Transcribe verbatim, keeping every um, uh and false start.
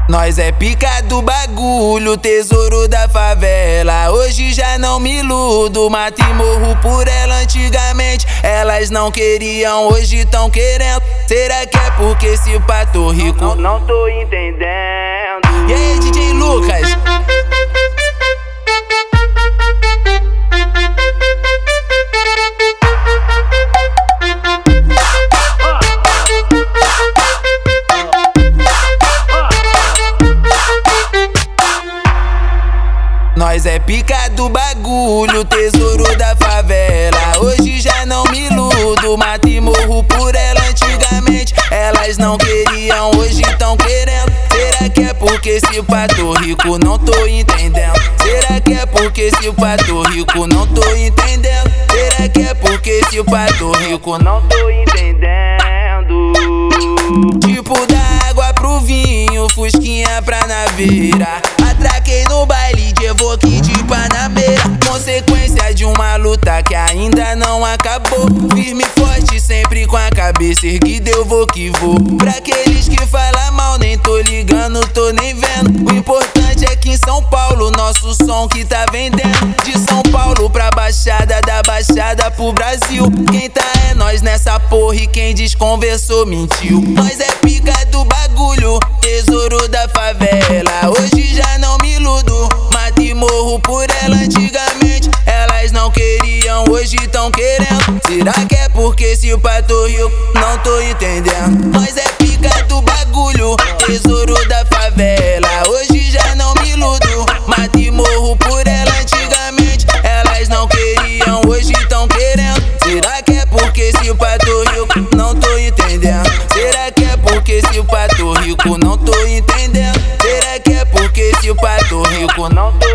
Nós é pica do bagulho, tesouro da favela. Hoje já não me iludo, mato e morro por ela. Antigamente elas não queriam, hoje tão querendo. Será que é porque se pá tô rico? Não, não, não tô entendendo. E aí, D J Lucas? Nós é pica do bagulho, tesouro da favela. Hoje já não me iludo, mato e morro por ela. Antigamente elas não queriam, hoje tão querendo. Será que é porque se pá tô rico? Não tô entendendo. Será que é porque se pá tô rico? Não tô entendendo. Será que é porque se pá tô rico? Não tô entendendo. Tipo da água pro vinho, fusquinha pra naveira. Atraquei no baile de Evoque de Panameira. Consequência de uma luta que ainda não acabou. Firme e forte, sempre com a cabeça erguida, eu vou que vou. Pra aqueles que falam mal, nem tô ligando, tô nem vendo. O importante é que em São Paulo, nosso som que tá vendendo. De São Paulo pra Baixada, da Baixada pro Brasil. Quem tá é nós nessa porra e quem desconversou mentiu. Nós é pica do bagulho, tesouro da favela. Hoje já não me iludo, mato e morro por ela. Antigamente elas não queriam, hoje tão querendo. Será que é porque se o pá tô rico? Não tô entendendo. Nós é pica do bagulho, tesouro da favela. Hoje já não me iludo, mato e morro por ela. Antigamente elas não queriam, hoje tão querendo. Será que é porque se o pá tô rico? Não tô entendendo. Será que é porque se o pá tô rico? Não tô entendendo. Será que é porque se o pá tô rico? Não tô